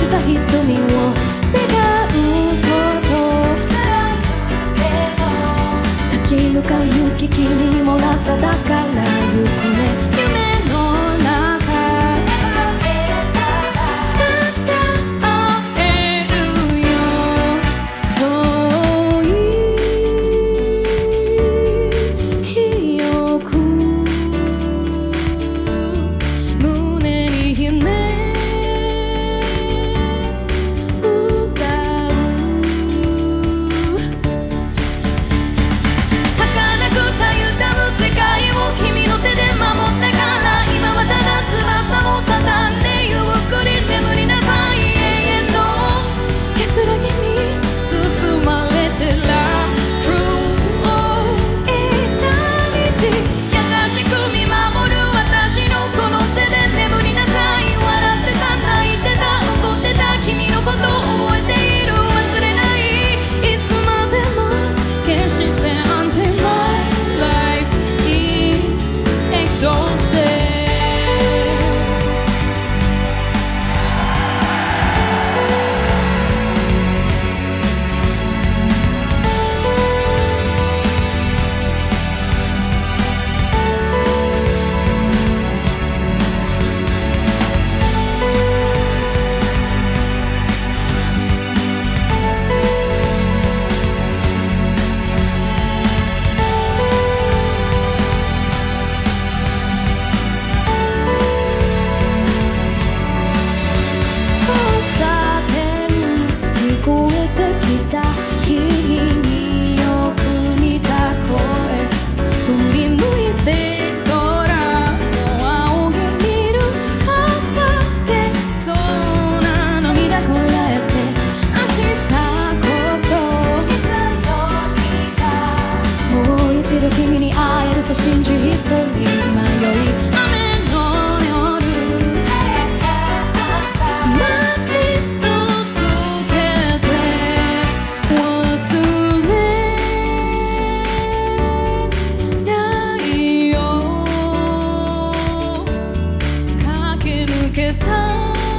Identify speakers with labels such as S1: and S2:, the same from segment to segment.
S1: た瞳を願うこと立ち向かう勇気君にもらっただから行くね夢の中君に会えると信じ一人迷い雨の夜待ち続けて忘れないよ駆け抜けた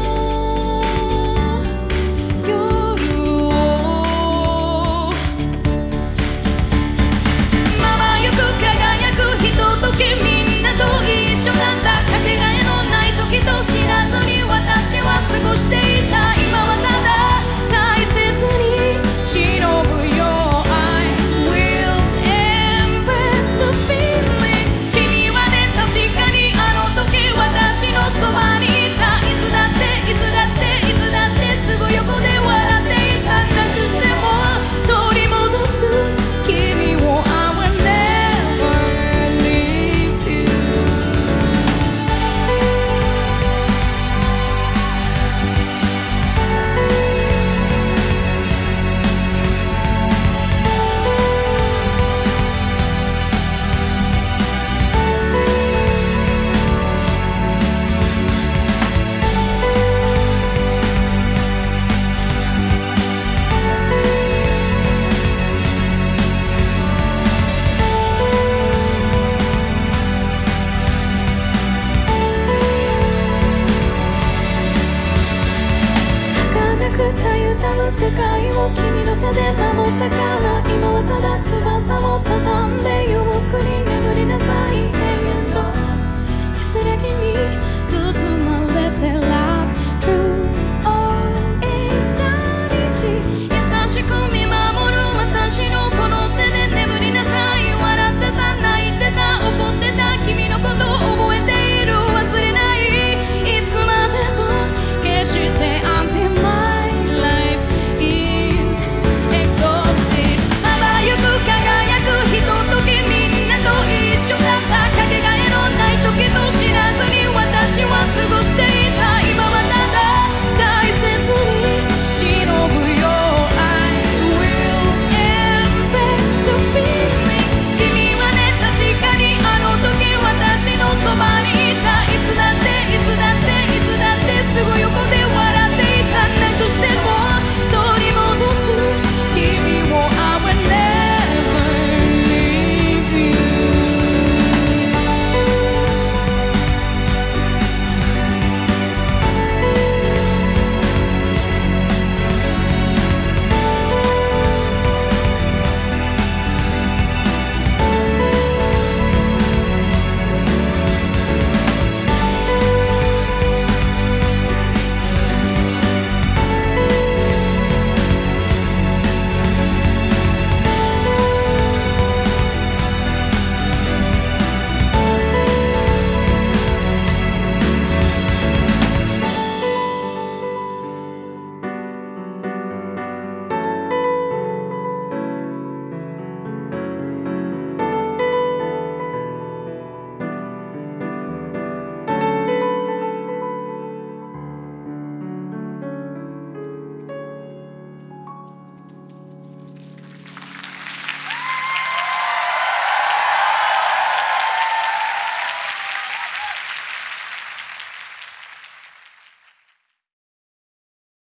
S1: みんなと一緒だったかけがえのない時と知らずに私は過ごしていた今はただ大切に忍ぶよ I will embrace the feeling 君はね確かにあの時私のそばにいたいつだっていつだっていつだってすぐ横で笑っていたなくしても取り戻す君を世界を君の手で守ったから今はただ翼を畳んでゆっくり眠りなさい永遠の安らぎに